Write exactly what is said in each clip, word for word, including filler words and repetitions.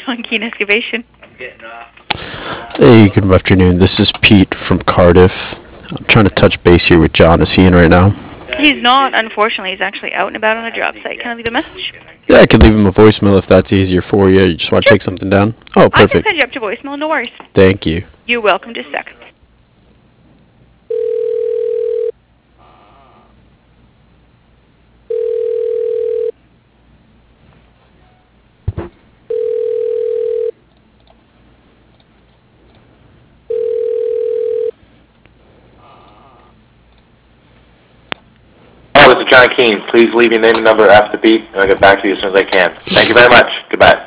on Keen Excavation. Hey, good afternoon. This is Pete from Cardiff. I'm trying to touch base here with John. Is he in right now? He's not, unfortunately. He's actually out and about on a job site. Can I leave a message? Yeah, I could leave him a voicemail if that's easier for you. You just want to Sure. take something down? Oh, I can perfect. send you up to voicemail, no worries. Thank you. You're welcome. Just a second. Oh, this is John Keene. Please leave your name and number after the beep, and I'll get back to you as soon as I can. Thank you very much. Goodbye.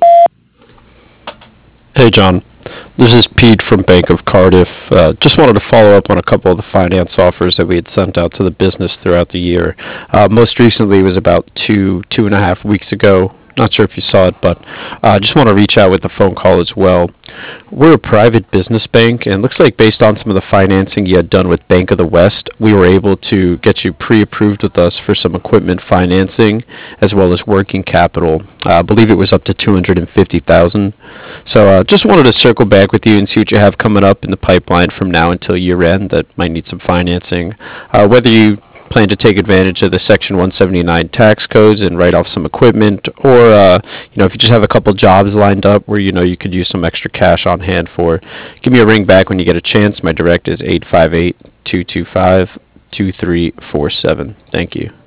Hey, John. This is Pete from Bank of Cardiff. Uh, just wanted to follow up on a couple of the finance offers that we had sent out to the business throughout the year. Uh, most recently was about two, two and a half weeks ago. Not sure if you saw it, but I uh, just want to reach out with the phone call as well. We're a private business bank, and it looks like based on some of the financing you had done with Bank of the West, we were able to get you pre-approved with us for some equipment financing as well as working capital. Uh, I believe it was up to two hundred fifty thousand dollars. So uh, just wanted to circle back with you and see what you have coming up in the pipeline from now until year end that might need some financing. Uh, whether you plan to take advantage of the Section one seventy-nine tax codes and write off some equipment, or uh, you know, if you just have a couple jobs lined up where you know you could use some extra cash on hand for, give me a ring back when you get a chance. My direct is eight five eight, two two five, two three four seven. Thank you.